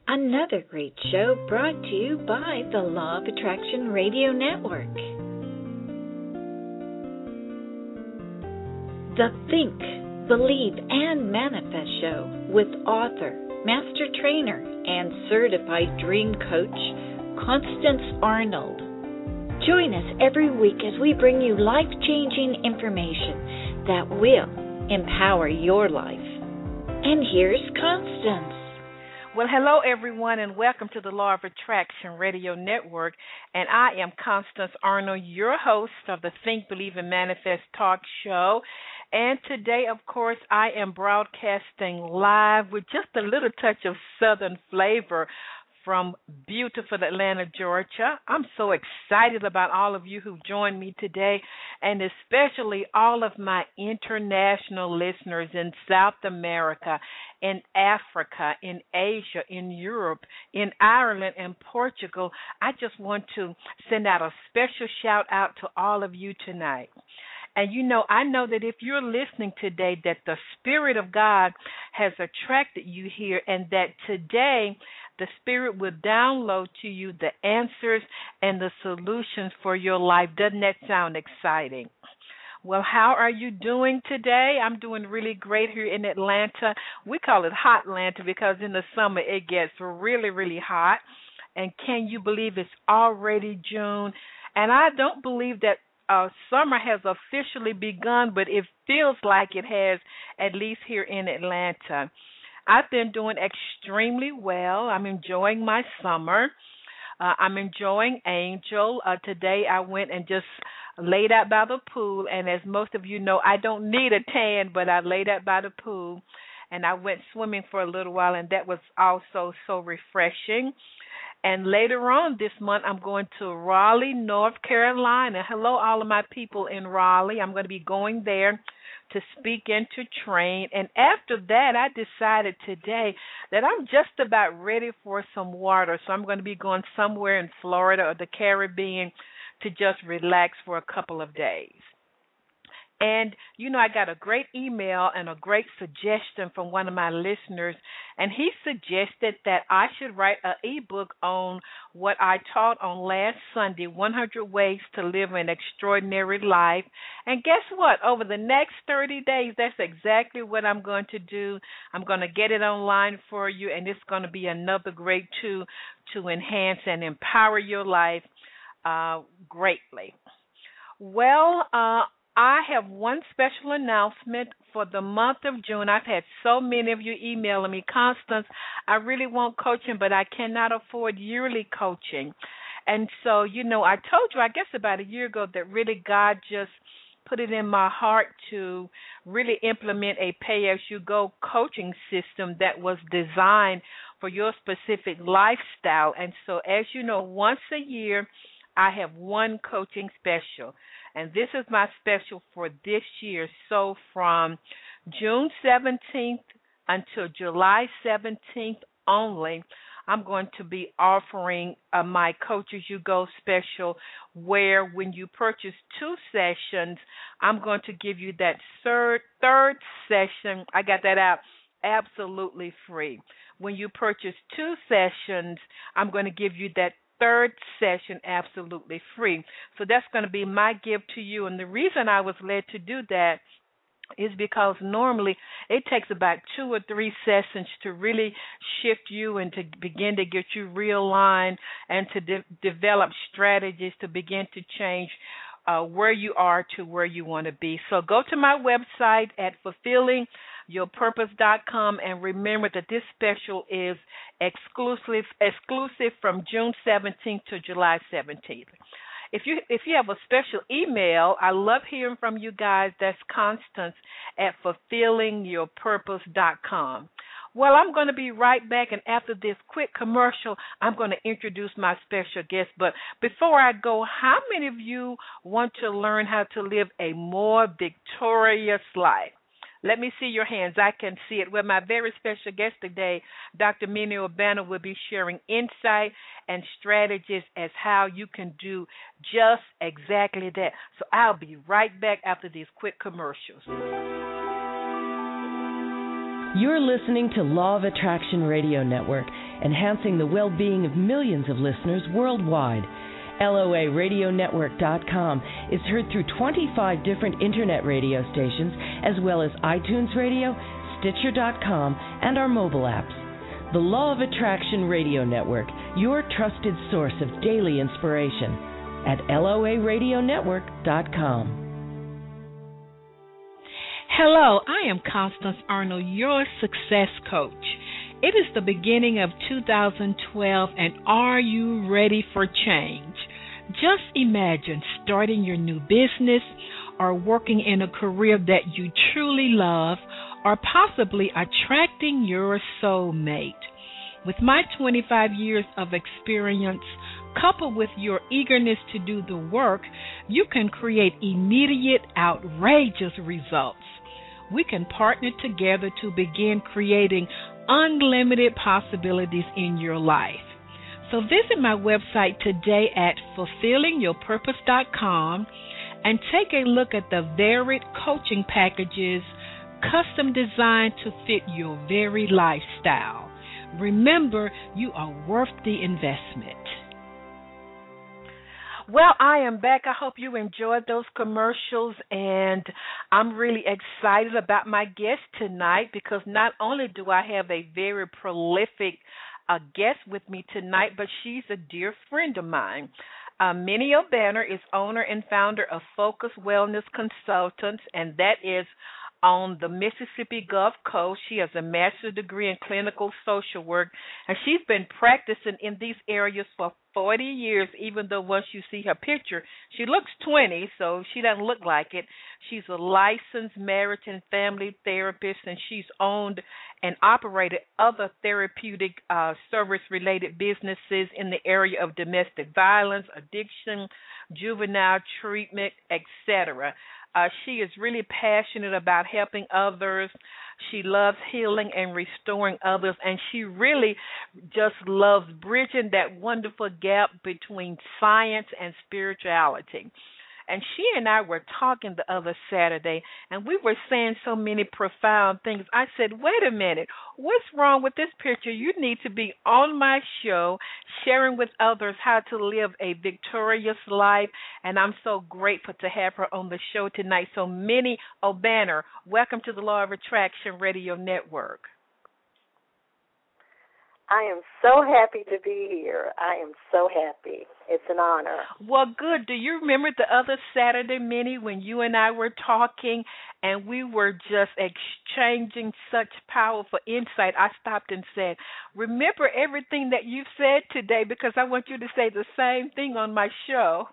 Another great show brought to you by the Law of Attraction Radio Network. The Think, Believe, and Manifest Show with author, master trainer, and certified dream coach, Constance Arnold. Join us every week as we bring you life-changing information that will empower your life. And here's Constance. Well, hello, everyone, and welcome to the Law of Attraction Radio Network. And I am Constance Arnold, your host of the Think, Believe, and Manifest Talk Show. And today, of course, I am broadcasting live with just a little touch of Southern flavor from beautiful Atlanta, Georgia. I'm so excited about all of you who joined me today, and especially all of my international listeners in South America, in Africa, in Asia, in Europe, in Ireland, and Portugal. I just want to send out a special shout out to all of you tonight. And I know that if you're listening today, that the Spirit of God has attracted you here, and that today the Spirit will download to you the answers and the solutions for your life. Doesn't that sound exciting? Well, how are you doing today? I'm doing really great here in Atlanta. We call it Hot Atlanta because in the summer it gets really, really hot. And can you believe it's already June? And I don't believe that summer has officially begun, but it feels like it has, at least here in Atlanta. I've been doing extremely well. I'm enjoying my summer. I'm enjoying Angel. Today I went and just laid out by the pool, and as most of you know, I don't need a tan, but I laid out by the pool, and I went swimming for a little while, and that was also so refreshing. And later on this month, I'm going to Raleigh, North Carolina. Hello, all of my people in Raleigh. I'm going to be going there to speak and to train. And after that, I decided today that I'm just about ready for some water. So I'm going to be going somewhere in Florida or the Caribbean to just relax for a couple of days. And, I got a great email and a great suggestion from one of my listeners, and he suggested that I should write an ebook on what I taught on last Sunday, 100 Ways to Live an Extraordinary Life. And guess what? Over the next 30 days, that's exactly what I'm going to do. I'm going to get it online for you, and it's going to be another great tool to enhance and empower your life greatly. Well, I have one special announcement for the month of June. I've had so many of you emailing me, Constance, I really want coaching, but I cannot afford yearly coaching. And so, I told you, I guess about a year ago, that really God just put it in my heart to really implement a pay-as-you-go coaching system that was designed for your specific lifestyle. And so, as you know, once a year, I have one coaching special, and this is my special for this year. So from June 17th until July 17th only, I'm going to be offering my Coach As You Go special, where when you purchase 2 sessions, I'm going to give you that third session. I got that out absolutely free. When you purchase 2 sessions, I'm going to give you that third session absolutely free. So that's going to be my gift to you. And the reason I was led to do that is because normally it takes about 2 or 3 sessions to really shift you and to begin to get you realigned and to develop strategies to begin to change where you are to where you want to be. So go to my website at fulfillingyourpurpose.com, and remember that this special is exclusive from June 17th to July 17th. If you have a special email, I love hearing from you guys. That's Constance at fulfillingyourpurpose.com. Well, I'm going to be right back, and after this quick commercial, I'm going to introduce my special guest. But before I go, how many of you want to learn how to live a more victorious life? Let me see your hands. I can see it. Well, my very special guest today, Dr. Minnie Urbano, will be sharing insight and strategies as how you can do just exactly that. So I'll be right back after these quick commercials. You're listening to Law of Attraction Radio Network, enhancing the well-being of millions of listeners worldwide. LOARadionetwork.com is heard through 25 different internet radio stations, as well as iTunes Radio, Stitcher.com, and our mobile apps. The Law of Attraction Radio Network, your trusted source of daily inspiration, at LOARadionetwork.com. Hello, I am Constance Arnold, your success coach. It is the beginning of 2012, and are you ready for change? Just imagine starting your new business or working in a career that you truly love, or possibly attracting your soulmate. With my 25 years of experience, coupled with your eagerness to do the work, you can create immediate, outrageous results. We can partner together to begin creating unlimited possibilities in your life. So visit my website today at fulfillingyourpurpose.com and take a look at the varied coaching packages custom designed to fit your very lifestyle. Remember, you are worth the investment. Well, I am back. I hope you enjoyed those commercials, and I'm really excited about my guest tonight, because not only do I have a very prolific guest with me tonight, but she's a dear friend of mine. Minnie O'Banner is owner and founder of Focus Wellness Consultants, and that is on the Mississippi Gulf Coast. She has a master's degree in clinical social work, and she's been practicing in these areas for 40 years, even though once you see her picture, she looks 20, so she doesn't look like it. She's a licensed marriage and family therapist, and she's owned and operated other therapeutic service-related businesses in the area of domestic violence, addiction, juvenile treatment, etc. She is really passionate about helping others. She loves healing and restoring others, and she really just loves bridging that wonderful gap between science and spirituality. And she and I were talking the other Saturday, and we were saying so many profound things. I said, wait a minute, what's wrong with this picture? You need to be on my show, sharing with others how to live a victorious life, and I'm so grateful to have her on the show tonight. So, Minnie O'Banner, welcome to the Law of Attraction Radio Network. I am so happy to be here. I am so happy. It's an honor. Well, good. Do you remember the other Saturday, Minnie, when you and I were talking and we were just exchanging such powerful insight? I stopped and said, remember everything that you've said today, because I want you to say the same thing on my show.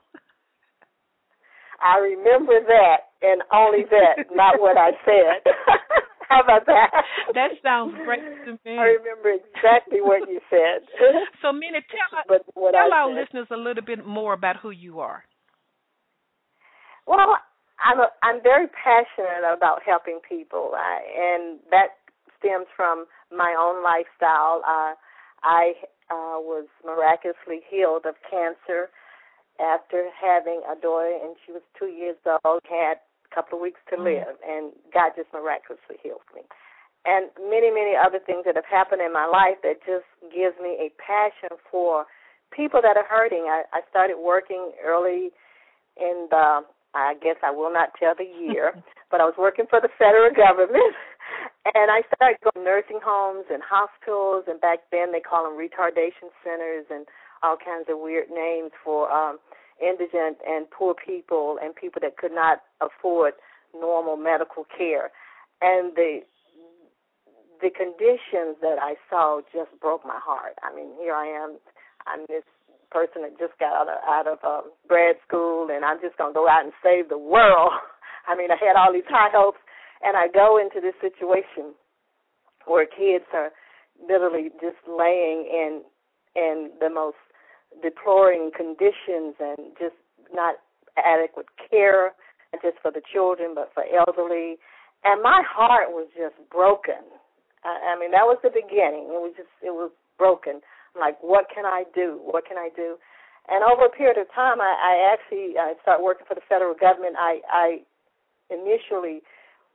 I remember that and only that, not what I said. How about that? That sounds great to me. I remember exactly what you said. So, Minnie, tell our listeners a little bit more about who you are. Well, I'm very passionate about helping people, and that stems from my own lifestyle. I was miraculously healed of cancer after having a daughter, and she was 2 years old, had a couple of weeks to live, and God just miraculously healed me. And many, many other things that have happened in my life that just gives me a passion for people that are hurting. I started working early in the, I guess I will not tell the year, but I was working for the federal government, and I started going to nursing homes and hospitals, and back then they call them retardation centers and all kinds of weird names for indigent and poor people and people that could not afford normal medical care. And the conditions that I saw just broke my heart. I mean, here I am. I'm this person that just got out of grad school, and I'm just going to go out and save the world. I mean, I had all these high hopes, and I go into this situation where kids are literally just laying in the most deploring conditions and just not adequate care, not just for the children but for elderly. And my heart was just broken. I mean, that was the beginning. It was broken. I'm like, what can I do? What can I do? And over a period of time, I started working for the federal government. I initially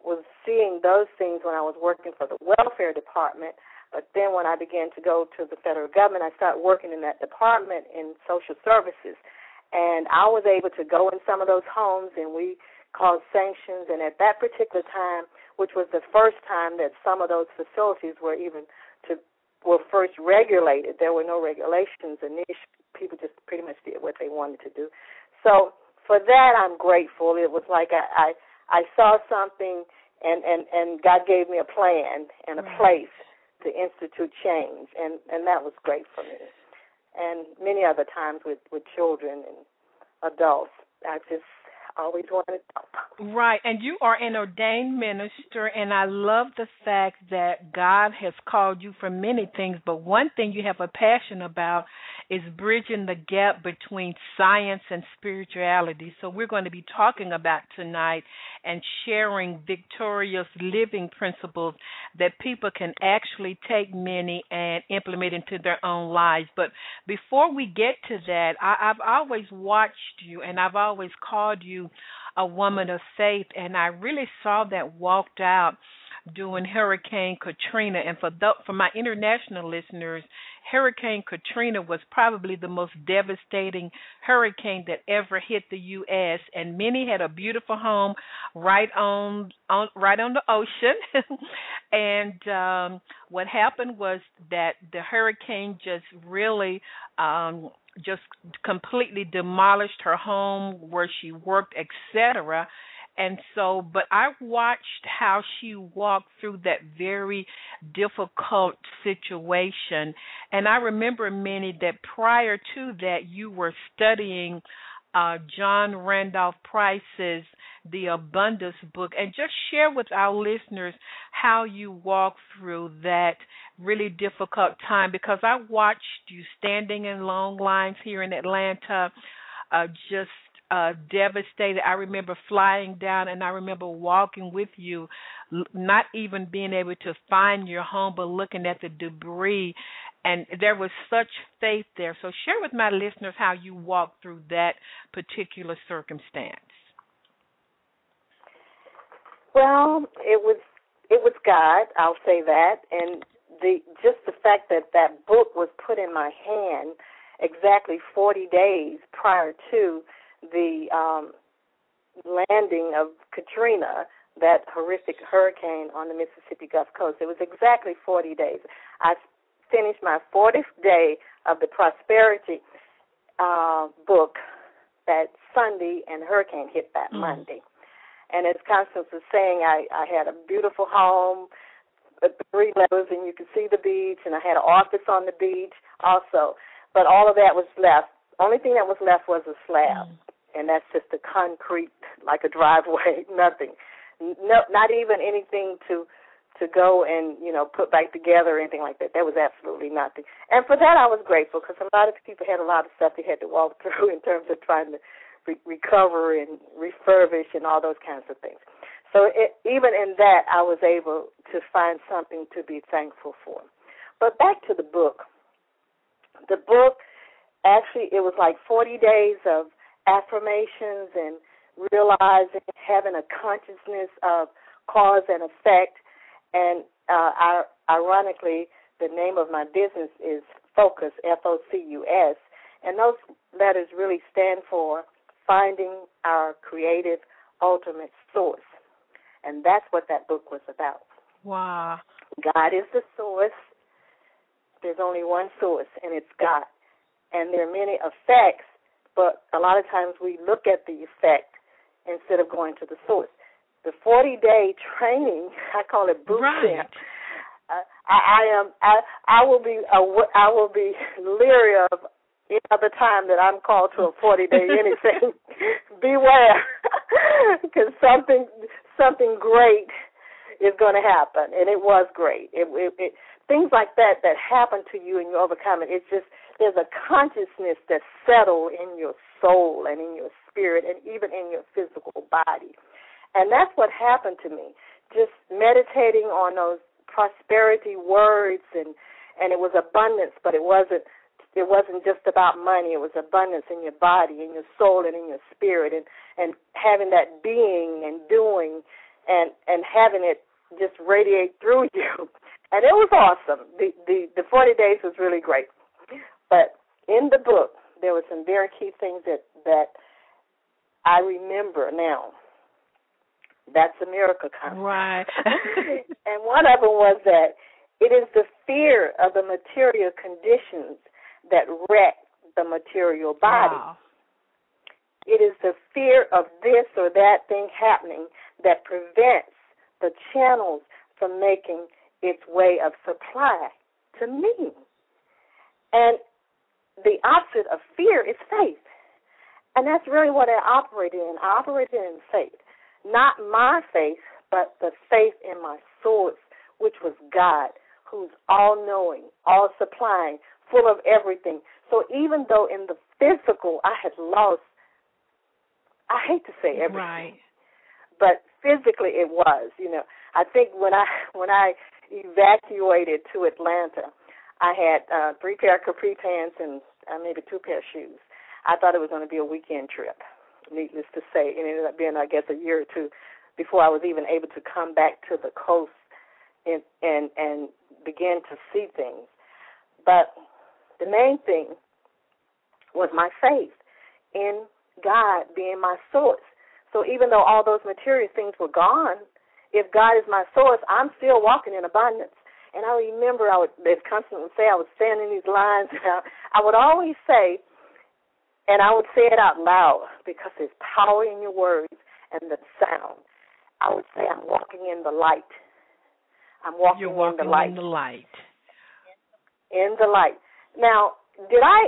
was seeing those things when I was working for the welfare department. But then when I began to go to the federal government, I started working in that department in social services. And I was able to go in some of those homes, and we called sanctions. And at that particular time, which was the first time that some of those facilities were first regulated, there were no regulations initially. People just pretty much did what they wanted to do. So for that, I'm grateful. It was like I saw something, and God gave me a plan and a place to institute change, and that was great for me. And many other times with children and adults, I just always wanted to help. Right, and you are an ordained minister, and I love the fact that God has called you for many things, but one thing you have a passion about is bridging the gap between science and spirituality. So we're going to be talking about tonight and sharing victorious living principles that people can actually take many and implement into their own lives. But before we get to that, I've always watched you, and I've always called you a woman of faith, and I really saw that walked out during Hurricane Katrina. And for my international listeners, Hurricane Katrina was probably the most devastating hurricane that ever hit the U.S., and many had a beautiful home right on the ocean. And what happened was that the hurricane just really just completely demolished her home where she worked, etc. And so, but I watched how she walked through that very difficult situation. And I remember, Minnie, that prior to that, you were studying John Randolph Price's The Abundance Book. And just share with our listeners how you walked through that really difficult time, because I watched you standing in long lines here in Atlanta, just devastated. I remember flying down, and I remember walking with you, not even being able to find your home, but looking at the debris. And there was such faith there. So share with my listeners how you walked through that particular circumstance. Well, it was God, I'll say that, and just the fact that book was put in my hand exactly 40 days prior to the landing of Katrina, that horrific hurricane on the Mississippi Gulf Coast. It was exactly 40 days. I finished my 40th day of the Prosperity book that Sunday, and hurricane hit that Monday. And as Constance was saying, I had a beautiful home, 3 levels, and you could see the beach, and I had an office on the beach also. But all of that was left. Only thing that was left was a slab, and that's just a concrete, like a driveway, nothing. No, not even anything to go and, put back together or anything like that. There was absolutely nothing. And for that I was grateful, because a lot of people had a lot of stuff they had to walk through in terms of trying to recover and refurbish and all those kinds of things. So even in that, I was able to find something to be thankful for. But back to the book. The book, actually, it was like 40 days of affirmations and realizing, having a consciousness of cause and effect. And ironically, the name of my business is Focus, Focus. And those letters really stand for finding our creative ultimate source. And that's what that book was about. Wow. God is the source. There's only one source, and it's God. And there are many effects, but a lot of times we look at the effect instead of going to the source. The 40-day training, I call it boot camp. I will be leery of any other time that I'm called to a 40-day anything. Beware, because something great is going to happen, and it was great. Things like that happen to you and you overcome it. It's just there's a consciousness that's settled in your soul and in your spirit and even in your physical body. And that's what happened to me, just meditating on those prosperity words, and it was abundance, but it wasn't just about money. It was abundance in your body, in your soul, and in your spirit, and having that being and doing and having it just radiate through you. And it was awesome. The 40 days was really great. But in the book, there were some very key things that I remember now. That's a miracle concept. Right. And one of them was that it is the fear of the material conditions that wreck the material body. Wow. It is the fear of this or that thing happening that prevents the channels from making its way of supply to me. And the opposite of fear is faith. And that's really what I operated in. I operated in faith. Not my faith, but the faith in my source, which was God, who's all-knowing, all-supplying, full of everything. So even though in the physical I had lost, I hate to say everything, right, but physically it was. I think when I evacuated to Atlanta, I had 3 pair of capri pants and maybe 2 pair of shoes. I thought it was going to be a weekend trip. Needless to say, it ended up being, I guess, a year or two before I was even able to come back to the coast and begin to see things. But the main thing was my faith in God being my source. So even though all those material things were gone, if God is my source, I'm still walking in abundance. And I remember they constantly say, I was saying in these lines, I would always say, and I would say it out loud because there's power in your words and the sound. I would say, I'm walking in the light. I'm walking You're walking in the light. In the light. In the light. Now, I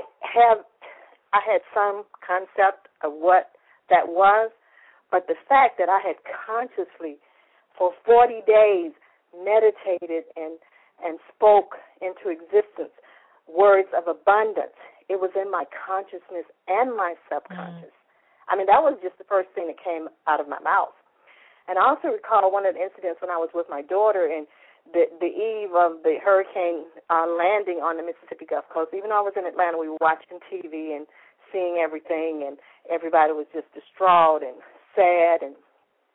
had some concept of what that was, but the fact that I had consciously for 40 days meditated and spoke into existence words of abundance, it was in my consciousness and my subconscious. I mean, that was just the first thing that came out of my mouth. And I also recall one of the incidents when I was with my daughter and the eve of the hurricane landing on the Mississippi Gulf Coast. Even though I was in Atlanta, we were watching TV and seeing everything, and everybody was just distraught and sad and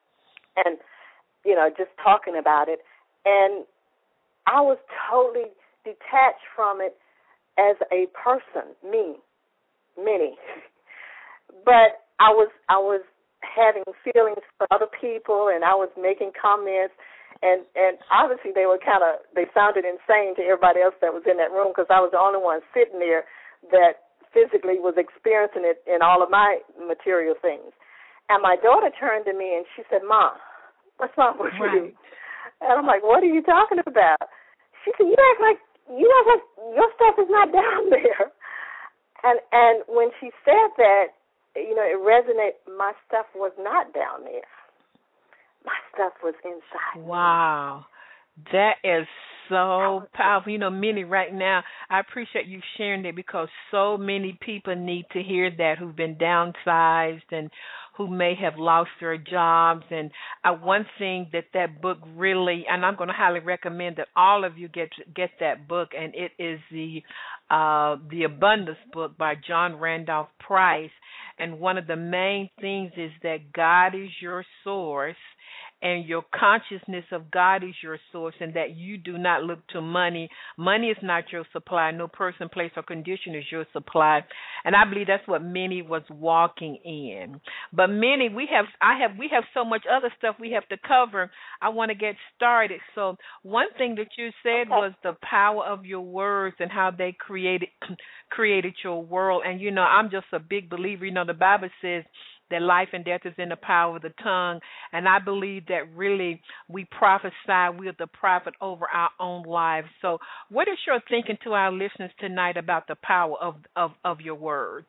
just talking about it. And I was totally detached from it as a person, me, Minnie. But I was having feelings for other people, and I was making comments, and obviously they sounded insane to everybody else that was in that room because I was the only one sitting there that physically was experiencing it in all of my material things. And my daughter turned to me and she said, "Mom, what's wrong with you?" And I'm like, "What are you talking about?" She said, you act like your stuff is not down there. And when she said that, it resonated. My stuff was not down there. My stuff was inside. Wow. That is so powerful. Minnie, right now, I appreciate you sharing that because so many people need to hear that who've been downsized and who may have lost their jobs. And one thing that book really, and I'm going to highly recommend that all of you get that book, and it is the Abundance book by John Randolph Price. And one of the main things is that God is your source, and your consciousness of God is your source, and that you do not look to money. Money is not your supply. No person, place, or condition is your supply. And I believe that's what Minnie was walking in. But Minnie, we have so much other stuff we have to cover. I want to get started. So one thing that you said was the power of your words and how they created your world. And I'm just a big believer. The Bible says that life and death is in the power of the tongue. And I believe that really we prophesy, we are the prophet over our own lives. So what is your thinking to our listeners tonight about the power of your words?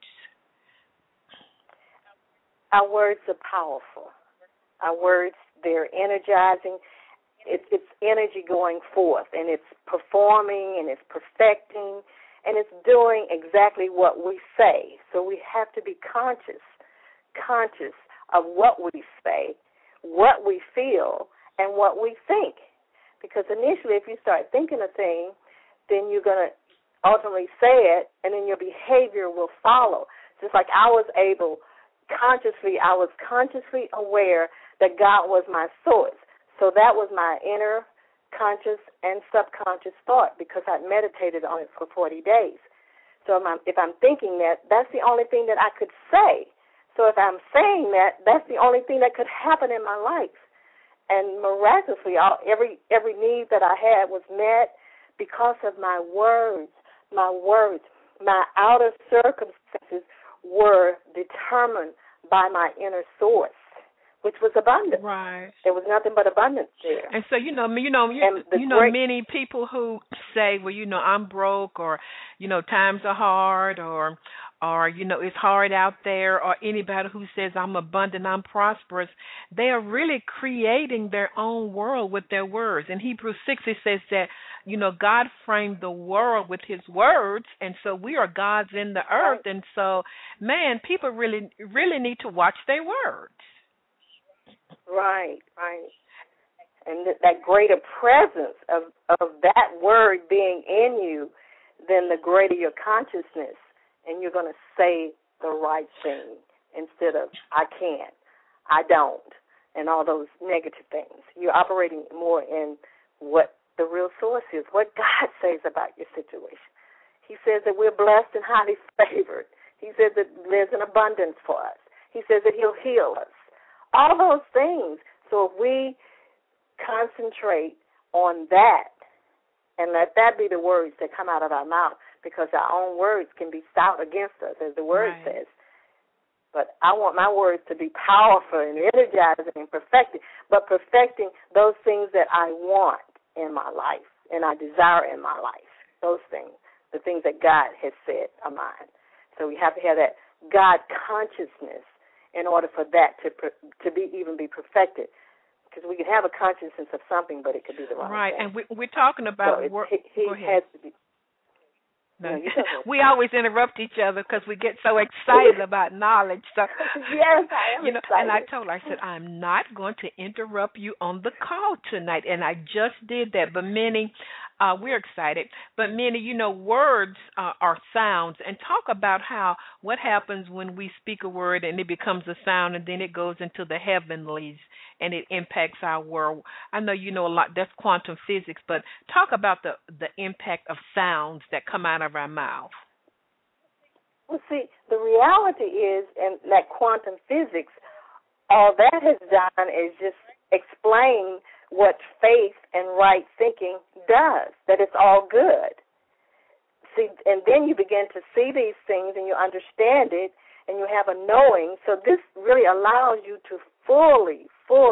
Our words are powerful. Our words, they're energizing. It's energy going forth, and it's performing, and it's perfecting, and it's doing exactly what we say. So we have to be conscious of what we say, what we feel, and what we think. Because initially, if you start thinking a thing, then you're going to ultimately say it, and then your behavior will follow. Just like I was consciously aware that God was my source. So that was my inner conscious and subconscious thought because I meditated on it for 40 days. So if I'm thinking that, that's the only thing that I could say. So if I'm saying that, that's the only thing that could happen in my life. And miraculously, every need that I had was met because of my words. My words, my outer circumstances were determined by my inner source, which was abundance. Right. There was nothing but abundance there. And so many people who say, well, I'm broke, or times are hard, or it's hard out there, or anybody who says I'm abundant, I'm prosperous, they are really creating their own world with their words. In Hebrews 6, it says that God framed the world with His words, and so we are gods in the earth. And so, man, people really need to watch their words. Right. And that greater presence of that word being in you, then the greater your consciousness, and you're going to say the right thing instead of I can't, I don't, and all those negative things. You're operating more in what the real source is, what God says about your situation. He says that we're blessed and highly favored. He says that there's an abundance for us. He says that He'll heal us. All those things. So if we concentrate on that and let that be the words that come out of our mouth, because our own words can be stout against us, as the word says. But I want my words to be powerful and energizing and perfecting, but perfecting those things that I want in my life and I desire in my life. Those things, the things that God has said are mine. So we have to have that God consciousness in order for that to even be perfected. Because we can have a consciousness of something, but it could be the wrong thing. Right, and we're talking about he has to be. No. We always interrupt each other because we get so excited about knowledge. So, yes, I am excited. And I told her, I said, I'm not going to interrupt you on the call tonight. And I just did that. But Minnie, we're excited. But Minnie, words are sounds. And talk about what happens when we speak a word and it becomes a sound and then it goes into the heavenlies and it impacts our world. I know you know a lot. That's quantum physics. But talk about the impact of sounds that come out of our mouth. Well, see, the reality is, in that quantum physics, all that has done is just explain what faith and right thinking does, that it's all good. See, and then you begin to see these things and you understand it and you have a knowing. So this really allows you to fully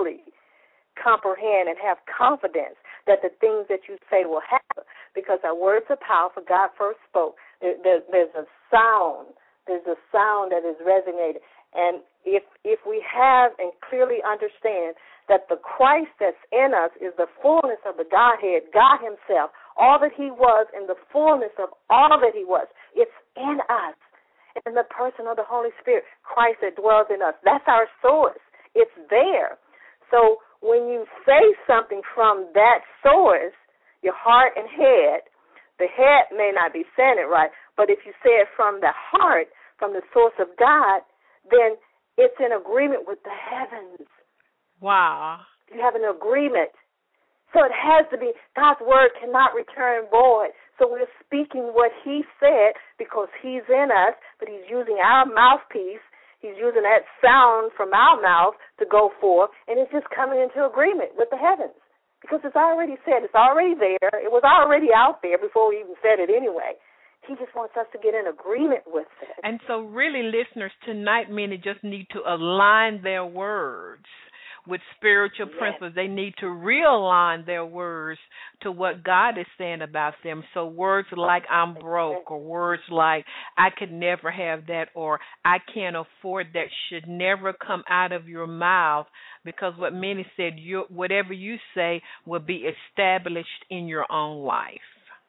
comprehend and have confidence that the things that you say will happen, because our words are powerful. God first spoke. There's a sound. There's a sound that is resonating. And if we have and clearly understand that the Christ that's in us is the fullness of the Godhead, God Himself, all that He was and the fullness of all that He was, it's in us. In the person of the Holy Spirit, Christ that dwells in us. That's our source. It's there. So when you say something from that source, your heart and head, the head may not be saying it right, but if you say it from the heart, from the source of God, then it's in agreement with the heavens. Wow. You have an agreement. So it has to be, God's word cannot return void. So we're speaking what He said because He's in us, but He's using our mouthpiece. He's using that sound from our mouth to go forth, and it's just coming into agreement with the heavens because it's already said. It's already there. It was already out there before we even said it anyway. He just wants us to get in agreement with it. And so really, listeners, tonight many just need to align their words with spiritual principles. They need to realign their words to what God is saying about them. So words like I'm broke, or words like I could never have that, or I can't afford that should never come out of your mouth, because what many said, whatever you say will be established in your own life.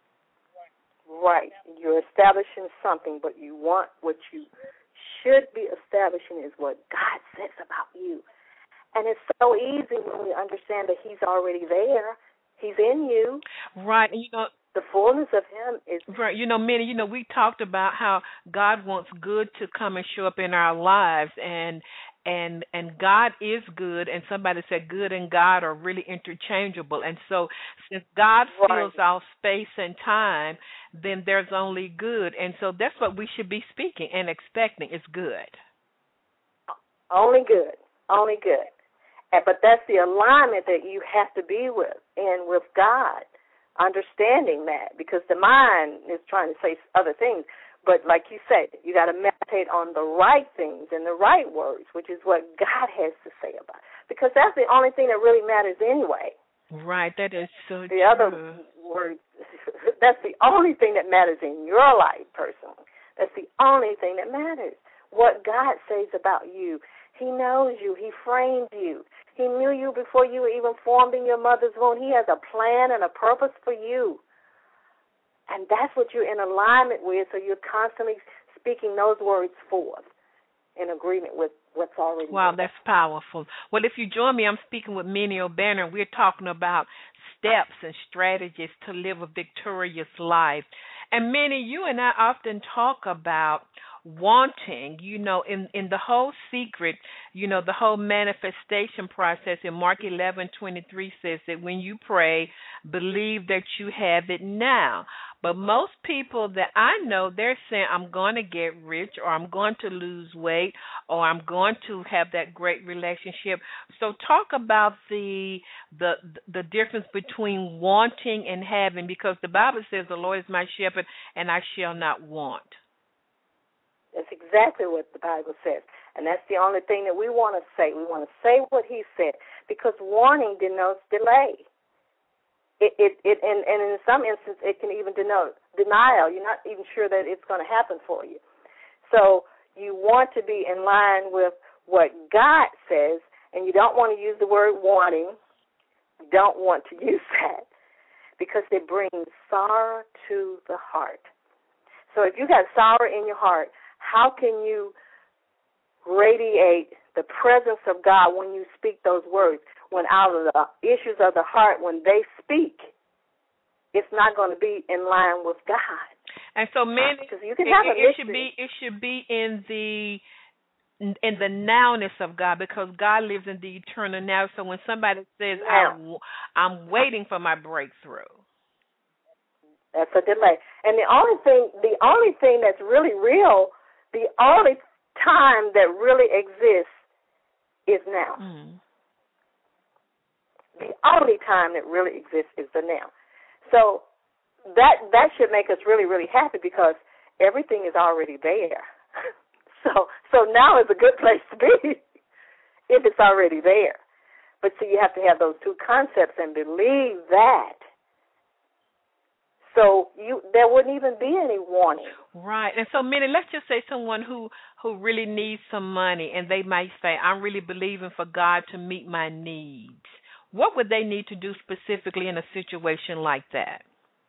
Right. You're establishing something, but you want what you should be establishing is what God says about you. And it's so easy when we understand that He's already there. He's in you. Right. The fullness of Him is... Right. Minnie, we talked about how God wants good to come and show up in our lives. And and God is good, and somebody said good and God are really interchangeable. And so since God fills our space and time, then there's only good. And so that's what we should be speaking and expecting is good. Only good. Only good. But that's the alignment that you have to be with, and with God, understanding that, because the mind is trying to say other things. But like you said, you got to meditate on the right things and the right words, which is what God has to say about it, because that's the only thing that really matters anyway. Right, that is so the true. Other words, that's the only thing that matters in your life personally. That's the only thing that matters. What God says about you. He knows you. He framed you. He knew you before you were even formed in your mother's womb. He has a plan and a purpose for you. And that's what you're in alignment with, so you're constantly speaking those words forth in agreement with what's already Wow, there. That's powerful. Well, if you join me, I'm speaking with Minnie O'Banner. We're talking about steps and strategies to live a victorious life. And Minnie, you and I often talk about wanting, in the whole secret, the whole manifestation process. In Mark 11:23 says that when you pray, believe that you have it now. But most people that I know, they're saying, I'm going to get rich, or I'm going to lose weight, or I'm going to have that great relationship. So talk about the difference between wanting and having, because the Bible says the Lord is my shepherd and I shall not want. That's exactly what the Bible says. And that's the only thing that we want to say. We want to say what he said, because warning denotes delay. And in some instances, it can even denote denial. You're not even sure that it's going to happen for you. So you want to be in line with what God says, and you don't want to use the word wanting. You don't want to use that, because it brings sorrow to the heart. So if you got sorrow in your heart, how can you radiate the presence of God when you speak those words? When out of the issues of the heart, when they speak, it's not going to be in line with God. And so, many, it should be in the nowness of God, because God lives in the eternal now. So when somebody says, I'm waiting for my breakthrough, that's a delay. And the only thing that's really real, the only time that really exists is now. Mm. The only time that really exists is the now. So that should make us really, really happy, because everything is already there. So now is a good place to be if it's already there. But see, you have to have those two concepts and believe that. So there wouldn't even be any warning. Right. And so, Minnie, let's just say someone who really needs some money, and they might say, I'm really believing for God to meet my needs. What would they need to do specifically in a situation like that?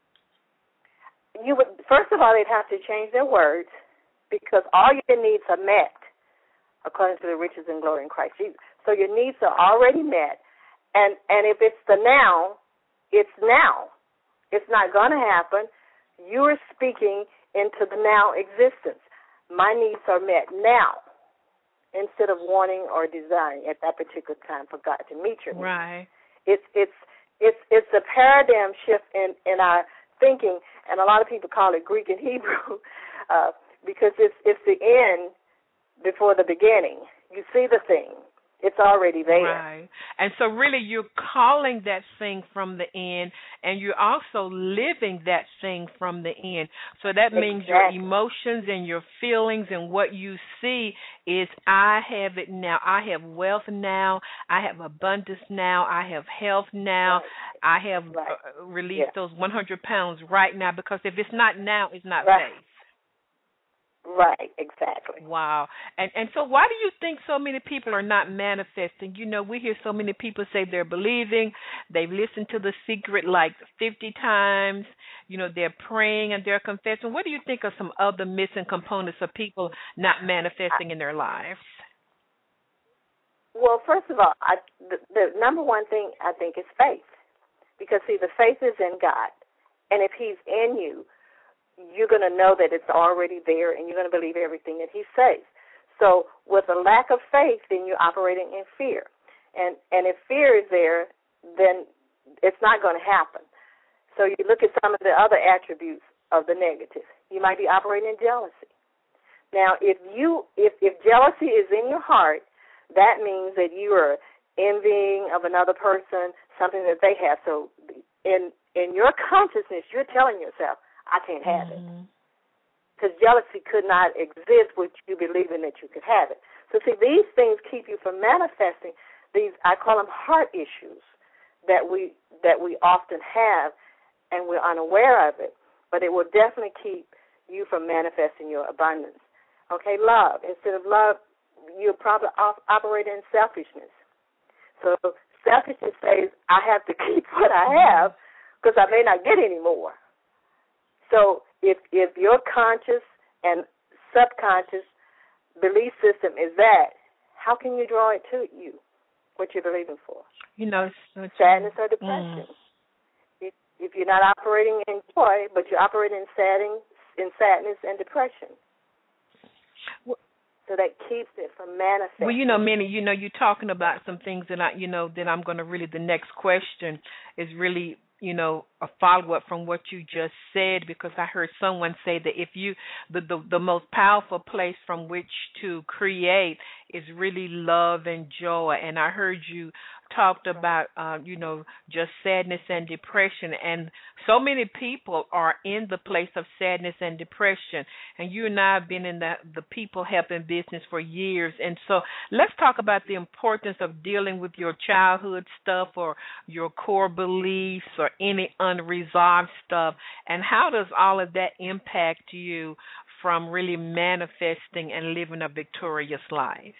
First of all, they'd have to change their words, because all your needs are met according to the riches and glory in Christ Jesus. So your needs are already met, and if it's the now, it's now. It's not going to happen. You are speaking into the now existence. My needs are met now, instead of wanting or desiring at that particular time for God to meet your needs. Right. It's a paradigm shift in our thinking, and a lot of people call it Greek and Hebrew, because it's the end before the beginning. You see the thing. It's already there. Right. And so really you're calling that thing from the end, and you're also living that thing from the end. So that means your emotions and your feelings and what you see is, I have it now. I have wealth now. I have abundance now. I have health now. Right. I have released those 100 pounds right now, because if it's not now, it's not faith. Right, exactly. Wow. And so why do you think so many people are not manifesting? We hear so many people say they're believing, they've listened to The Secret like 50 times, they're praying and they're confessing. What do you think are some other missing components of people not manifesting in their lives? Well, first of all, the number one thing I think is faith. Because, see, the faith is in God. And if he's in you, you're going to know that it's already there, and you're going to believe everything that he says. So with a lack of faith, then you're operating in fear. And if fear is there, then it's not going to happen. So you look at some of the other attributes of the negative. You might be operating in jealousy. Now, if jealousy is in your heart, that means that you are envying of another person something that they have. So in your consciousness, you're telling yourself, I can't have it. Because jealousy could not exist with you believing that you could have it. So see, these things keep you from manifesting these, I call them heart issues, that we often have, and we're unaware of it. But it will definitely keep you from manifesting your abundance. Okay, love. Instead of love, you're probably operating in selfishness. So selfishness says, I have to keep what I have because I may not get any more. So if your conscious and subconscious belief system is that, how can you draw it to you, what you're believing for? Sadness or depression. If you're not operating in joy, but you're operating in sadness and depression. So that keeps it from manifesting. Well, Minnie, you're talking about some things that I'm going to really, the next question is really, a follow-up from what you just said, because I heard someone say that if you, the most powerful place from which to create is really love and joy. And I heard you talked about, just sadness and depression. And so many people are in the place of sadness and depression. And you and I have been in the people helping business for years. And so let's talk about the importance of dealing with your childhood stuff or your core beliefs or any unresolved stuff. And how does all of that impact you from really manifesting and living a victorious life?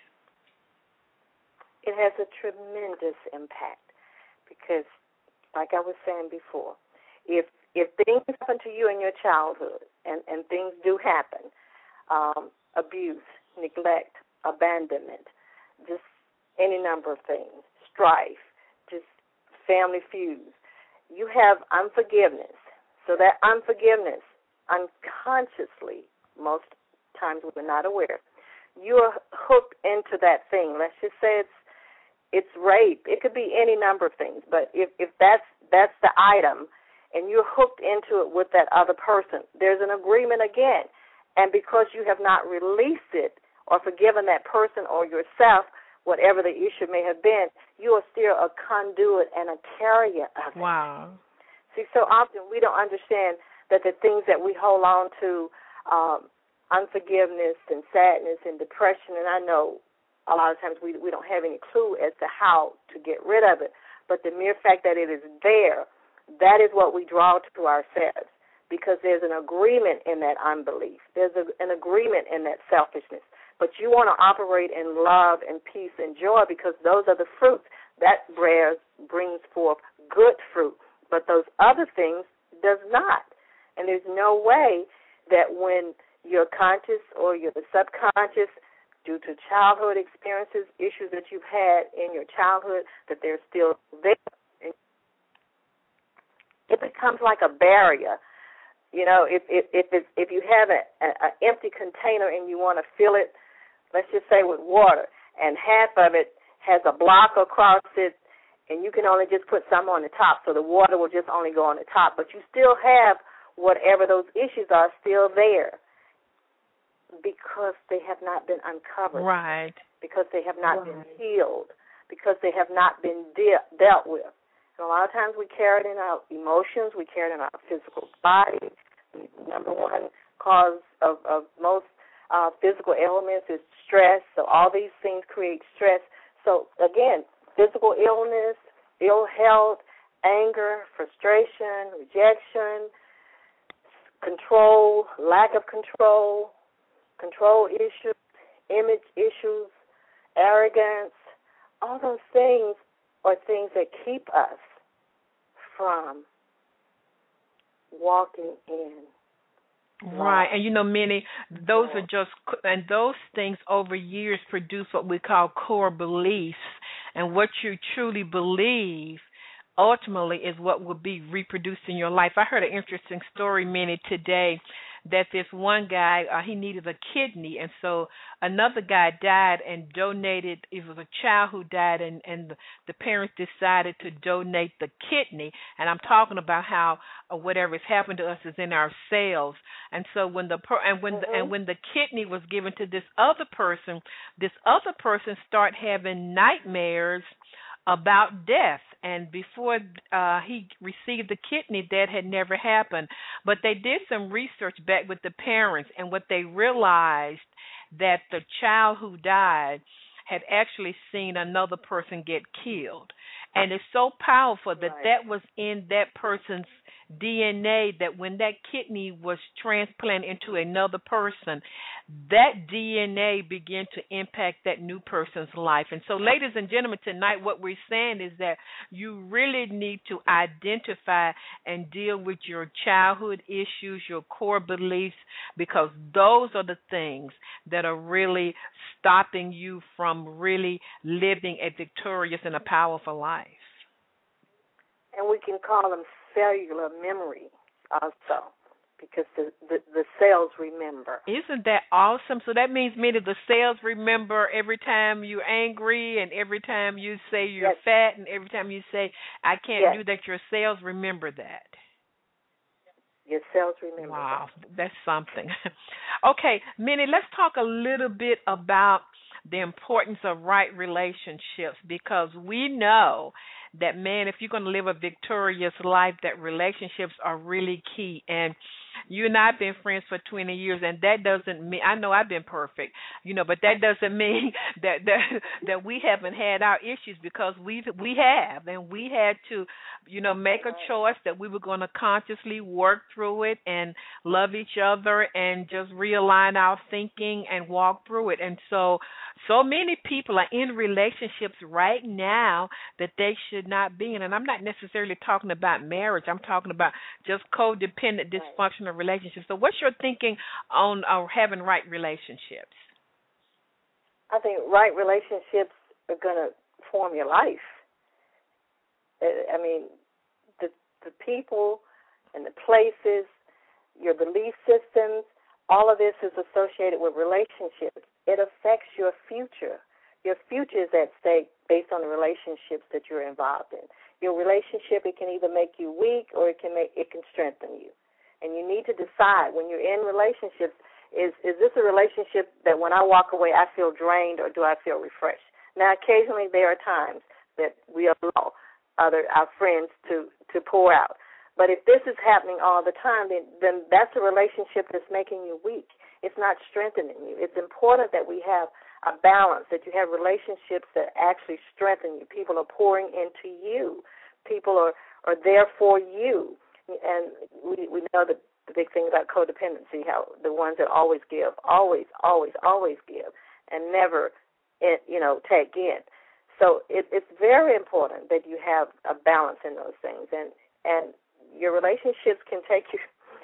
It has a tremendous impact because, like I was saying before, if things happen to you in your childhood, and things do happen, abuse, neglect, abandonment, just any number of things, strife, just family feuds, you have unforgiveness. So that unforgiveness, unconsciously, most times we're not aware, you are hooked into that thing. Let's just say it's rape. It could be any number of things, but if that's the item and you're hooked into it with that other person, there's an agreement again. And because you have not released it or forgiven that person or yourself, whatever the issue may have been, you are still a conduit and a carrier of it. Wow. See, so often we don't understand that the things that we hold on to, unforgiveness and sadness and depression, and I know a lot of times we don't have any clue as to how to get rid of it, but the mere fact that it is there, that is what we draw to ourselves, because there's an agreement in that unbelief. There's an agreement in that selfishness. But you want to operate in love and peace and joy because those are the fruits. That brings forth good fruit, but those other things does not. And there's no way that when your conscious or your subconscious, due to childhood experiences, issues that you've had in your childhood, that they're still there. It becomes like a barrier. If you have an empty container and you want to fill it, let's just say with water, and half of it has a block across it, and you can only just put some on the top, so the water will just only go on the top, but you still have whatever those issues are still there. Because they have not been uncovered. Right. Because they have not been healed. Because they have not been dealt with. And a lot of times we carry it in our emotions. We carry it in our physical body. Number one cause of most physical ailments is stress. So all these things create stress. So, again, physical illness, ill health, anger, frustration, rejection, control, lack of control issues, image issues, arrogance, all those things are things that keep us from walking in. Right, and Minnie, those are just, and those things over years produce what we call core beliefs, and what you truly believe ultimately is what will be reproduced in your life. I heard an interesting story, Minnie, today that this one guy, he needed a kidney, and so another guy died and donated. It was a child who died, and the parents decided to donate the kidney. And I'm talking about how whatever has happened to us is in our cells. And so when when the kidney was given to this other person started having nightmares about death, and before he received the kidney, that had never happened. But they did some research back with the parents, and what they realized that the child who died had actually seen another person get killed. And it's so powerful that that was in that person's DNA, that when that kidney was transplanted into another person, that DNA began to impact that new person's life. And so, ladies and gentlemen, tonight what we're saying is that you really need to identify and deal with your childhood issues, your core beliefs, because those are the things that are really stopping you from really living a victorious and a powerful life. And we can call them cellular memory also, because the cells remember. Isn't that awesome? So that means many of the cells remember every time you're angry, and every time you say you're fat, and every time you say, I can't do that, your cells remember that. Your cells remember. Wow, that's something. Okay, Minnie, let's talk a little bit about the importance of right relationships, because we know that, man, if you're going to live a victorious life, that relationships are really key. And you and I have been friends for 20 years, and that doesn't mean, I know I've been perfect, but that doesn't mean that we haven't had our issues, because we have, and we had to, make a choice that we were going to consciously work through it and love each other and just realign our thinking and walk through it. And so many people are in relationships right now that they should not be in. And I'm not necessarily talking about marriage. I'm talking about just codependent, dysfunctional relationships. So what's your thinking on having right relationships? I think right relationships are going to form your life. I mean, the people and the places, your belief systems, all of this is associated with relationships. It affects your future. Your future is at stake based on the relationships that you're involved in. Your relationship, it can either make you weak or it can strengthen you. And you need to decide when you're in relationships, is this a relationship that when I walk away I feel drained, or do I feel refreshed? Now, occasionally there are times that we allow our friends to pour out. But if this is happening all the time, then that's a relationship that's making you weak. It's not strengthening you. It's important that we have a balance, that you have relationships that actually strengthen you. People are pouring into you. People are there for you. And we know that the big thing about codependency, how the ones that always give, always give, and never, take in. So it's very important that you have a balance in those things. And your relationships can take you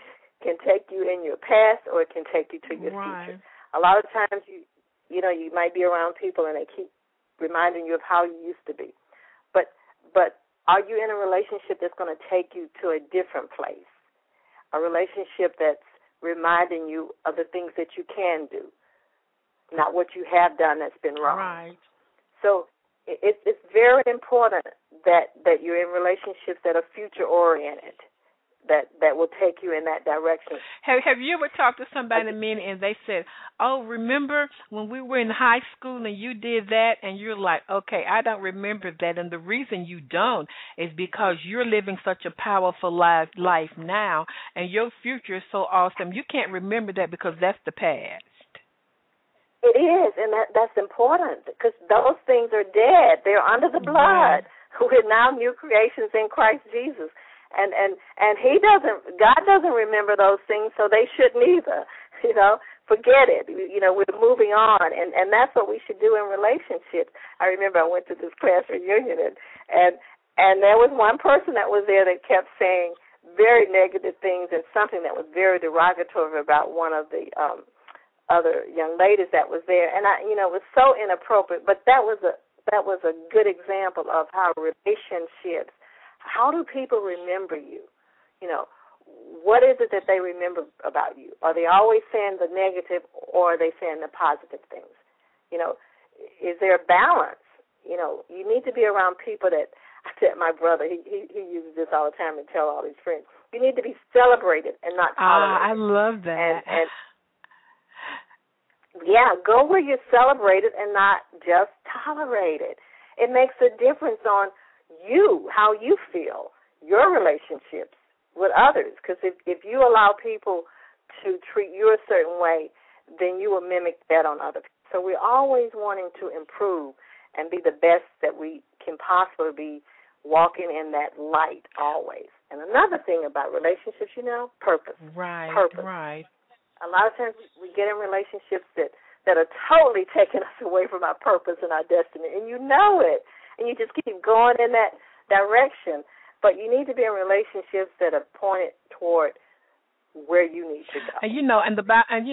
in your past, or it can take you to your future. A lot of times you might be around people and they keep reminding you of how you used to be. But are you in a relationship that's going to take you to a different place? A relationship that's reminding you of the things that you can do, not what you have done that's been wrong. Right. So it's very important that you're in relationships that are future-oriented, that will take you in that direction. Have you ever talked to somebody and they said, oh, remember when we were in high school and you did that? And you're like, okay, I don't remember that. And the reason you don't is because you're living such a powerful life now, and your future is so awesome. You can't remember that because that's the past. It is, and that's important, because those things are dead. They're under the blood. We're now new creations in Christ Jesus. And God doesn't remember those things, so they shouldn't either. Forget it. We're moving on, and that's what we should do in relationships. I remember I went to this class reunion, and there was one person that was there that kept saying very negative things and something that was very derogatory about one of the other young ladies that was there, and it was so inappropriate. But that was a good example of how relationships. How do people remember you? what is it that they remember about you? Are they always saying the negative, or are they saying the positive things? You know, is there a balance? You know, you need to be around people that, I said my brother, he uses this all the time and tell all his friends, you need to be celebrated and not tolerated. I love that. And yeah, go where you're celebrated and not just tolerated. It makes a difference on you, how you feel, your relationships with others. Because if you allow people to treat you a certain way, then you will mimic that on other people. So we're always wanting to improve and be the best that we can possibly be, walking in that light always. And another thing about relationships, you know, purpose. Right, purpose. right. A lot of times we get in relationships that are totally taking us away from our purpose and our destiny, and you know it, and you just keep going in that direction. But you need to be in relationships that are pointed toward where you need to go. And you know, and the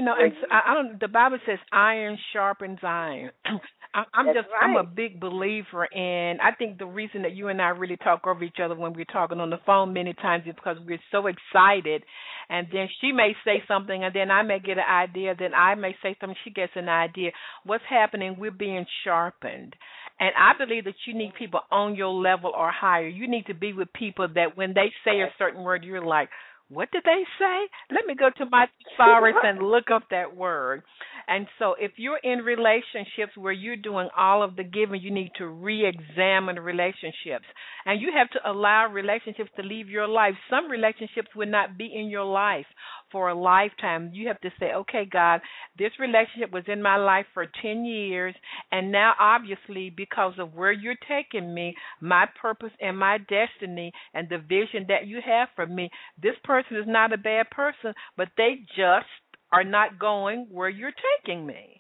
Bible says iron sharpens iron. I'm a big believer in. I think the reason that you and I really talk over each other when we're talking on the phone many times is because we're so excited, and then she may say something, and then I may get an idea, then I may say something, she gets an idea. What's happening? We're being sharpened. And I believe that you need people on your level or higher. You need to be with people that when they say a certain word, you're like, what did they say? Let me go to my thesaurus and look up that word. And so if you're in relationships where you're doing all of the giving, you need to re-examine relationships. And you have to allow relationships to leave your life. Some relationships will not be in your life for a lifetime. You have to say, okay, God, this relationship was in my life for 10 years, and now obviously because of where you're taking me, my purpose and my destiny and the vision that you have for me, this person is not a bad person, but they just are not going where you're taking me.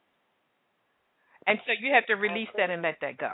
And so you have to release that and let that go.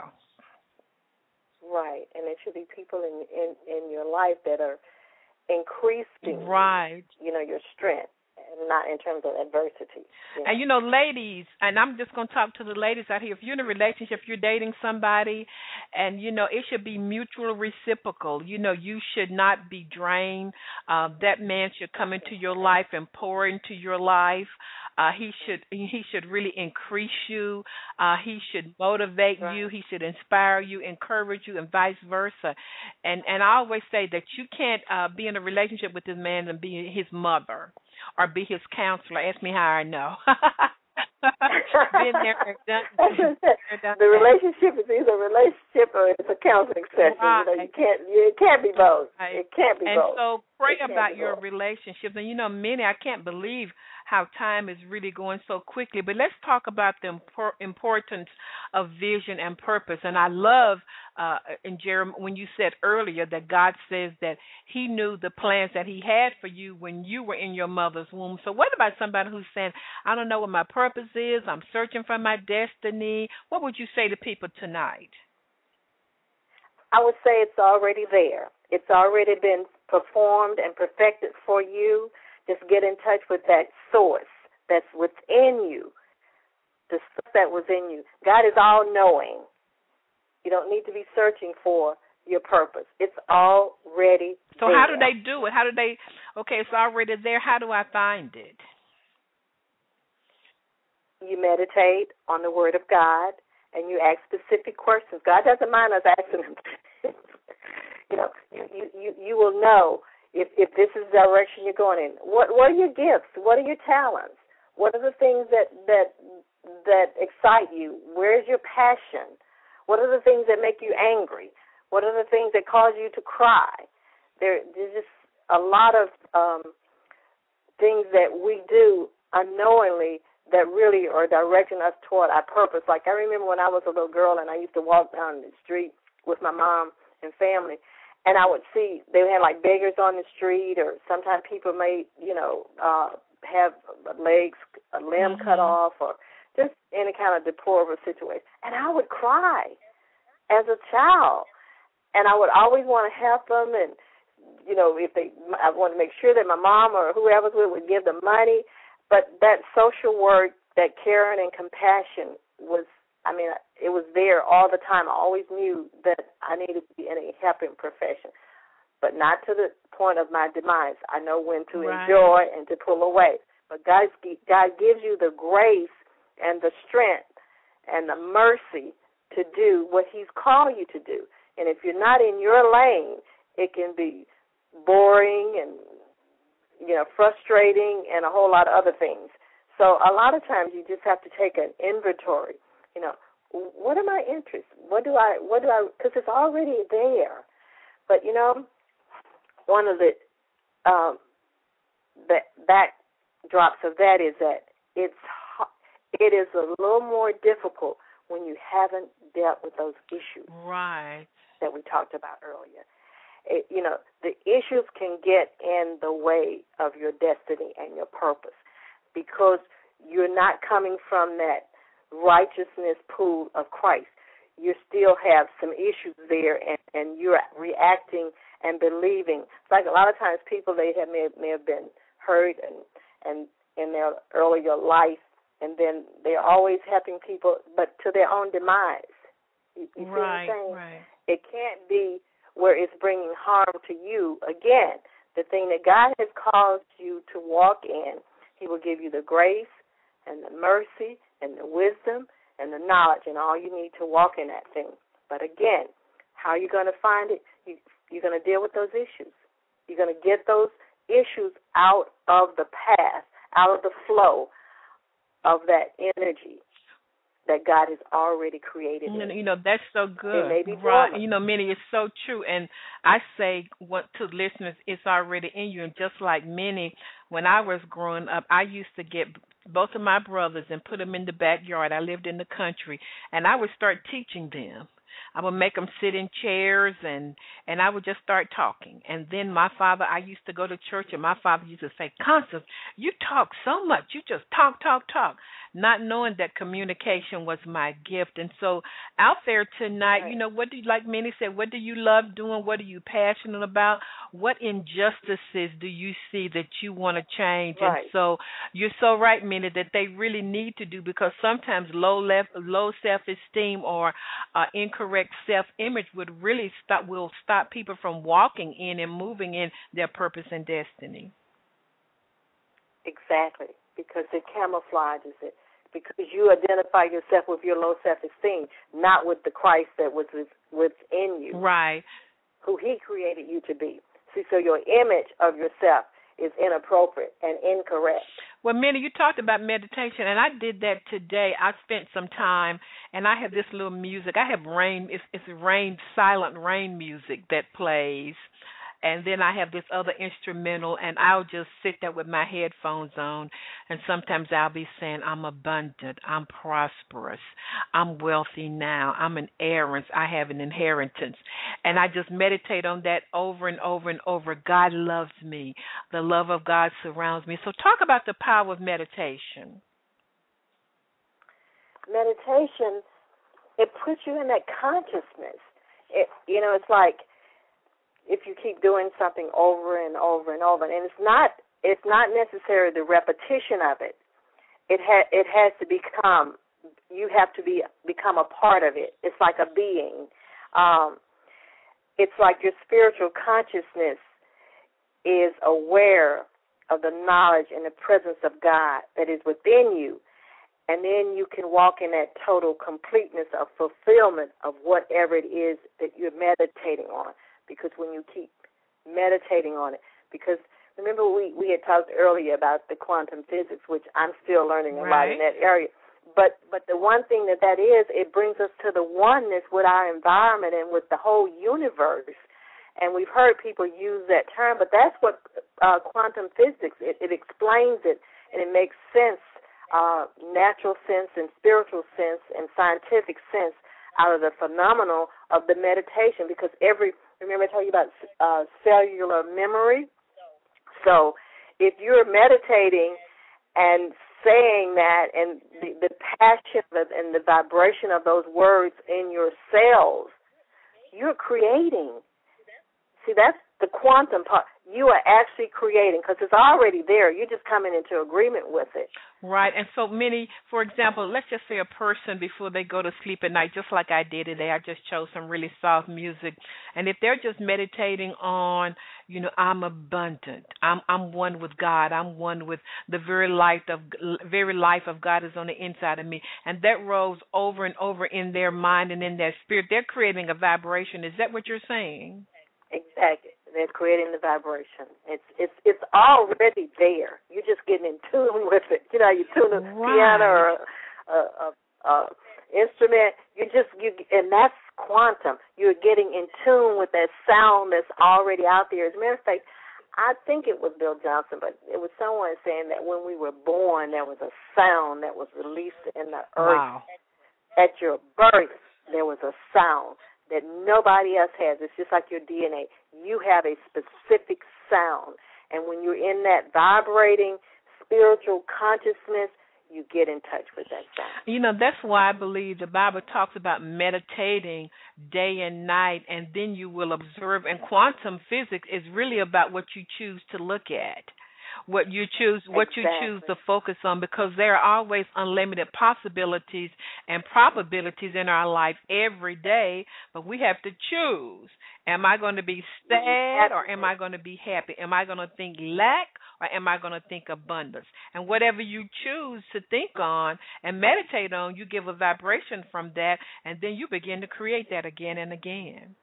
Right, and it should be people in your life that are increasing, right, you know, your strength, and not in terms of adversity. You know? And, you know, ladies, and I'm just going to talk to the ladies out here. If you're in a relationship, if you're dating somebody, and, you know, it should be mutual reciprocal. You know, you should not be drained. That man should come into your life and pour into your life. He should really increase you. He should motivate you. He should inspire you, encourage you, and vice versa. And I always say that you can't be in a relationship with this man and be his mother or be his counselor. Ask me how I know. Been there, done the relationship is either a relationship or it's a counseling session. Right. You know, it can't be both. Right. It can't be both. And so pray about your relationships. And, you know, I can't believe how time is really going so quickly. But let's talk about the importance of vision and purpose. And I love in Jeremiah when you said earlier that God says that he knew the plans that he had for you when you were in your mother's womb. So what about somebody who's saying, I don't know what my purpose is, I'm searching for my destiny? What would you say to people tonight? I would say it's already there. It's already been performed and perfected for you. Just get in touch with that source that's within you, the source that was in you. God is all-knowing. You don't need to be searching for your purpose. It's already there. So how do they do it? Okay, it's already there. How do I find it? You meditate on the Word of God, and you ask specific questions. God doesn't mind us asking him. You know, you will know if this is the direction you're going in. What are your gifts? What are your talents? What are the things that excite you? Where's your passion? What are the things that make you angry? What are the things that cause you to cry? There's just a lot of things that we do unknowingly that really are directing us toward our purpose. Like I remember when I was a little girl and I used to walk down the street with my mom and family, and I would see they had like beggars on the street, or sometimes people may, have a limb cut off, or just any kind of deplorable situation. And I would cry as a child, and I would always want to help them. And I wanted to make sure that my mom or whoever would give them money. But that social work, that caring and compassion it was there all the time. I always knew that I needed to be in a helping profession. but not to the point of my demise. I know when to Right. enjoy and to pull away. But God gives you the grace and the strength and the mercy to do what He's called you to do. And if you're not in your lane, it can be boring and, frustrating and a whole lot of other things. So a lot of times you just have to take an inventory. What are my interests? What do I, because it's already there. But, one of the backdrops of that is that it is a little more difficult when you haven't dealt with those issues. Right. That we talked about earlier. The issues can get in the way of your destiny and your purpose because you're not coming from that righteousness pool of Christ. You still have some issues there, and you're reacting and believing. Like a lot of times people, may have been hurt and in their earlier life, and then they're always helping people, but to their own demise. You see what I'm saying? Right. It can't be where it's bringing harm to you. Again, the thing that God has caused you to walk in, He will give you the grace and the mercy and the wisdom and the knowledge and all you need to walk in that thing. But again, how are you going to find it? You're going to deal with those issues. You're going to get those issues out of the path, out of the flow of that energy that God has already created. That's so good. It may be right. dormant. Minnie, it's so true. And I say what to listeners, it's already in you. And just like Minnie, when I was growing up, I used to get both of my brothers and put them in the backyard. I lived in the country, and I would start teaching them. I would make them sit in chairs, and I would just start talking. And then my father, I used to go to church, and my father used to say, Constance, you talk so much. You just talk, not knowing that communication was my gift. And so out there tonight, right. What do you, like Minnie said, what do you love doing? What are you passionate about? What injustices do you see that you want to change? Right. And so you're so right, Minnie, that they really need to do, because sometimes low self-esteem or incorrect self-image will stop people from walking in and moving in their purpose and destiny. Exactly, because it camouflages it. Because you identify yourself with your low self-esteem, not with the Christ that was within you. Right. Who He created you to be. See, so your image of yourself is inappropriate and incorrect. Well, Minnie, you talked about meditation, and I did that today. I spent some time, and I have this little music. I have rain. It's silent rain music that plays. And then I have this other instrumental, and I'll just sit there with my headphones on, and sometimes I'll be saying, I'm abundant, I'm prosperous, I'm wealthy now, I'm an heiress, I have an inheritance. And I just meditate on that over and over and over. God loves me. The love of God surrounds me. So talk about the power of meditation. Meditation, it puts you in that consciousness. It's like, if you keep doing something over and over and over, and it's not necessarily the repetition of it. It has to become. You have to become a part of it. It's like a being. It's like your spiritual consciousness is aware of the knowledge and the presence of God that is within you, and then you can walk in that total completeness of fulfillment of whatever it is that you're meditating on. Because when you keep meditating on it, because remember we had talked earlier about the quantum physics, which I'm still learning a lot in that area. But the one thing that is, it brings us to the oneness with our environment and with the whole universe. And we've heard people use that term, but that's what quantum physics, it explains it, and it makes sense, natural sense and spiritual sense and scientific sense out of the phenomenal of the meditation, because remember I told you about cellular memory? So if you're meditating and saying that, and the passion and the vibration of those words in your cells, you're creating. See, that's the quantum part. You are actually creating, because it's already there. You're just coming into agreement with it. Right. And so many, for example, let's just say a person before they go to sleep at night, just like I did today, I just chose some really soft music. And if they're just meditating on, I'm abundant. I'm one with God. I'm one with the very life of God is on the inside of me. And that rolls over and over in their mind and in their spirit. They're creating a vibration. Is that what you're saying? Exactly. They're creating the vibration. It's already there. You're just getting in tune with it. You tune a piano or a instrument. And that's quantum. You're getting in tune with that sound that's already out there. As a matter of fact, I think it was Bill Johnson, but it was someone saying that when we were born, there was a sound that was released in the earth. Wow. At your birth, there was a sound that nobody else has. It's just like your DNA. You have a specific sound. And when you're in that vibrating spiritual consciousness, you get in touch with that sound. That's why I believe the Bible talks about meditating day and night, and then you will observe. And quantum physics is really about what you choose to look at. What you choose to focus on, because there are always unlimited possibilities and probabilities in our life every day, but we have to choose. Am I going to be sad or am I going to be happy? Am I going to think lack or am I going to think abundance? And whatever you choose to think on and meditate on, you give a vibration from that, and then you begin to create that again and again.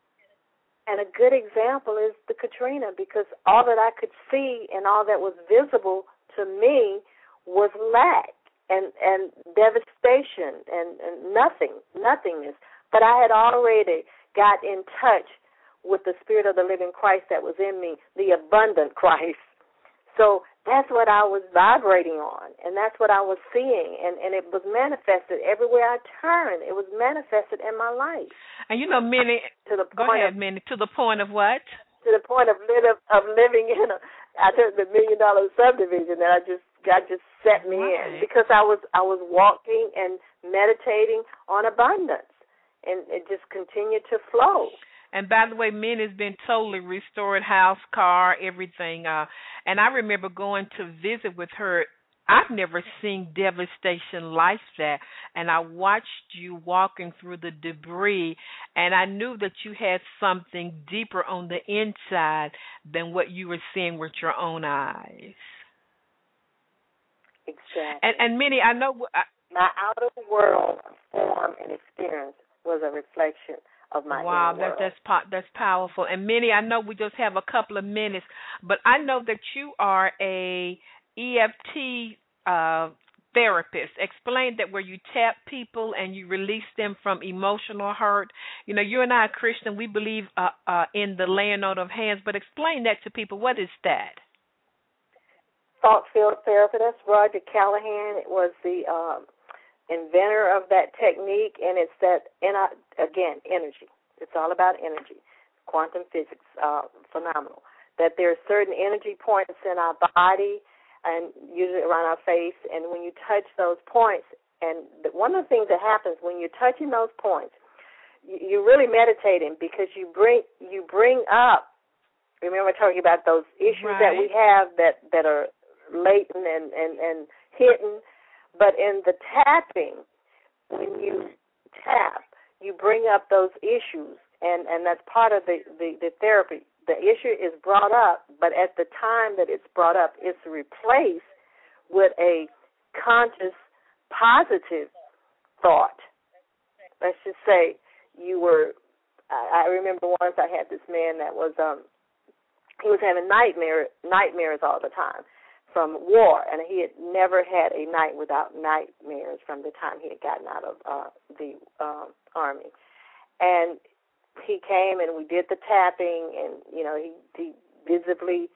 And a good example is the Katrina, because all that I could see and all that was visible to me was lack and devastation and nothingness. But I had already got in touch with the Spirit of the living Christ that was in me, the abundant Christ. So that's what I was vibrating on, and that's what I was seeing, and it was manifested everywhere I turned. It was manifested in my life. And many. To the point of what? To the point of living in the $1 million subdivision that God just set me in, because I was walking and meditating on abundance, and it just continued to flow. And by the way, Minnie has been totally restored, house, car, everything. And I remember going to visit with her. I've never seen devastation like that. And I watched you walking through the debris, and I knew that you had something deeper on the inside than what you were seeing with your own eyes. Exactly. And Minnie, I know... my outer world form and experience was a reflection of my inner world. That's powerful. And Minnie, I know we just have a couple of minutes, but I know that you are a EFT therapist. Explain that, where you tap people and you release them from emotional hurt. You and I are Christian. We believe in the laying on of hands, but explain that to people. What is that? Thought field therapy. That's Roger Callahan. It was the inventor of that technique, and it's that, again, energy. It's all about energy. Quantum physics, phenomenal. That there are certain energy points in our body, and usually around our face, and when you touch those points, and one of the things that happens when you're touching those points, you're really meditating, because you bring up, remember talking about those issues that we have that are latent and hidden. But in the tapping, when you tap, you bring up those issues, and that's part of the therapy. The issue is brought up, but at the time that it's brought up, it's replaced with a conscious, positive thought. Let's just say I remember once I had this man that was, he was having nightmares all the time from war, and he had never had a night without nightmares from the time he had gotten out of the Army. And he came and we did the tapping, and he physically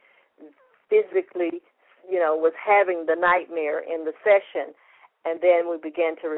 was having the nightmare in the session, and then we began to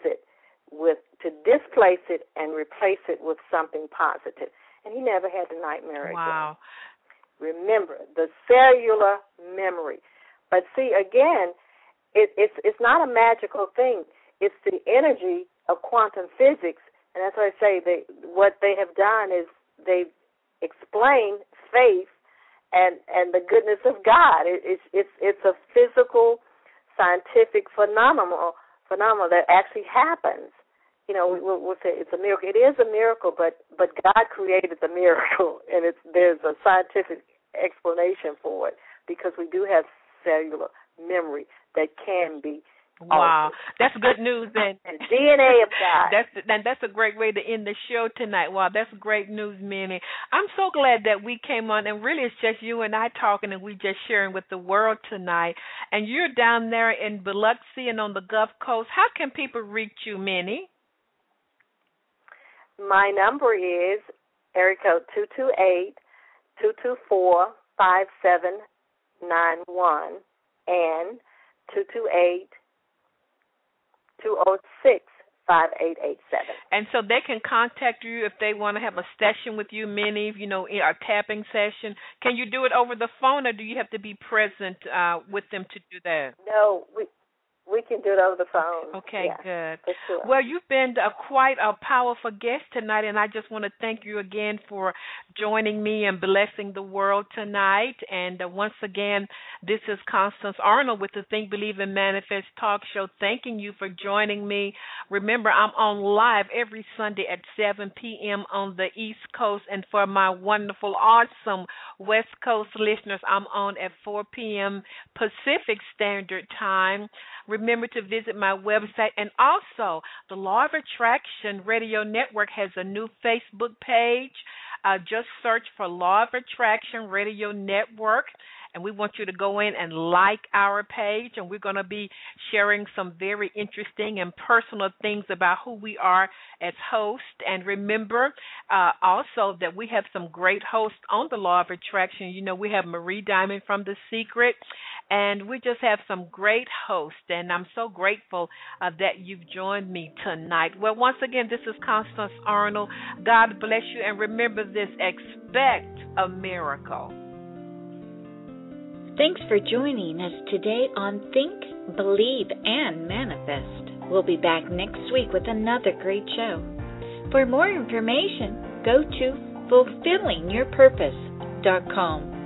displace it and replace it with something positive, and he never had the nightmare again. Remember the cellular memory. But see, again, it's not a magical thing. It's the energy of quantum physics, and that's why I say what they have done is they've explained faith and the goodness of God. It's a physical, scientific phenomenon that actually happens. You know, we'll say it's a miracle. It is a miracle, but God created the miracle, and there's a scientific explanation for it, because we do have cellular memory that can be Wow, that's good news. Then the DNA of God. That's a great way to end the show tonight. Wow, that's great news, Minnie. I'm so glad that we came on, and really it's just you and I talking, and we just sharing with the world tonight. And you're down there in Biloxi and on the Gulf Coast. How can people reach you, Minnie? My number is area code 228-224-5791 and 228-206-5887. And so they can contact you if they want to have a session with you, Minnie, you know, a tapping session. Can you do it over the phone, or do you have to be present with them to do that? No, we can do it over the phone. Okay, yeah, good. For sure. Well, you've been quite a powerful guest tonight, and I just want to thank you again for joining me and blessing the world tonight. And once again, this is Constance Arnold with the Think, Believe, and Manifest Talk Show, thanking you for joining me. Remember, I'm on live every Sunday at 7 p.m. on the East Coast, and for my wonderful, awesome West Coast listeners, I'm on at 4 p.m. Pacific Standard Time. Remember to visit my website, and also the Law of Attraction Radio Network has a new Facebook page. Just search for Law of Attraction Radio Network, and we want you to go in and like our page, and we're going to be sharing some very interesting and personal things about who we are as hosts. And remember also that we have some great hosts on the Law of Attraction. You know, we have Marie Diamond from The Secret, and we just have some great hosts, and I'm so grateful that you've joined me tonight. Well, once again, this is Constance Arnold. God bless you, and remember this, expect a miracle. Thanks for joining us today on Think, Believe, and Manifest. We'll be back next week with another great show. For more information, go to fulfillingyourpurpose.com.